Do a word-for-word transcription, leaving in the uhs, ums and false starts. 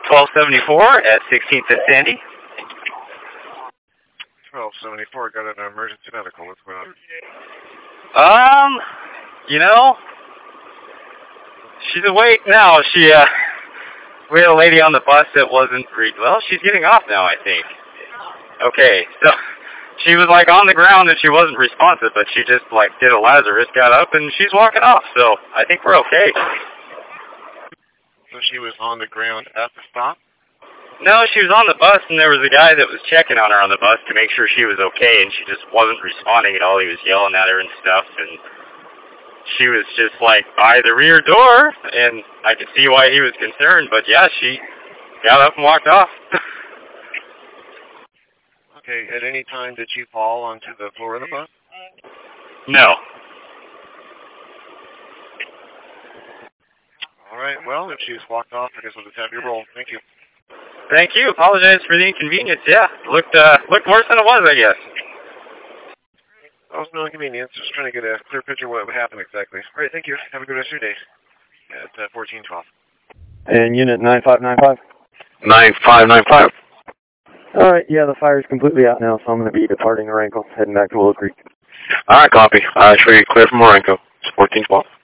twelve seventy-four at sixteenth and Sandy. twelve seventy-four, got an emergency medical. What's going on? Um, you know, she's awake now. She, uh, we had a lady on the bus that wasn't, re well, she's getting off now, I think. Okay, so she was like on the ground and she wasn't responsive, but she just like did a Lazarus, got up, and she's walking off, so I think we're okay. So she was on the ground at the stop? No, she was on the bus, and there was a guy that was checking on her on the bus to make sure she was okay, and she just wasn't responding at all. He was yelling at her and stuff, and she was just like by the rear door, and I could see why he was concerned, but yeah, she got up and walked off. Okay, at any time did you fall onto the floor of the bus? No. All right, well, if she's walked off, I guess we'll just have you roll. Thank you. Thank you. Apologize for the inconvenience. Yeah, looked uh, looked worse than it was, I guess. That was no inconvenience. Just trying to get a clear picture of what happened exactly. All right, thank you. Have a good rest of your day. At uh, fourteen twelve. And unit nine five nine five? nine five nine five. All right, yeah, the fire's completely out now, so I'm going to be departing Orenco, heading back to Willow Creek. All right, copy. I show you clear from Orenco. It's fourteen twelve.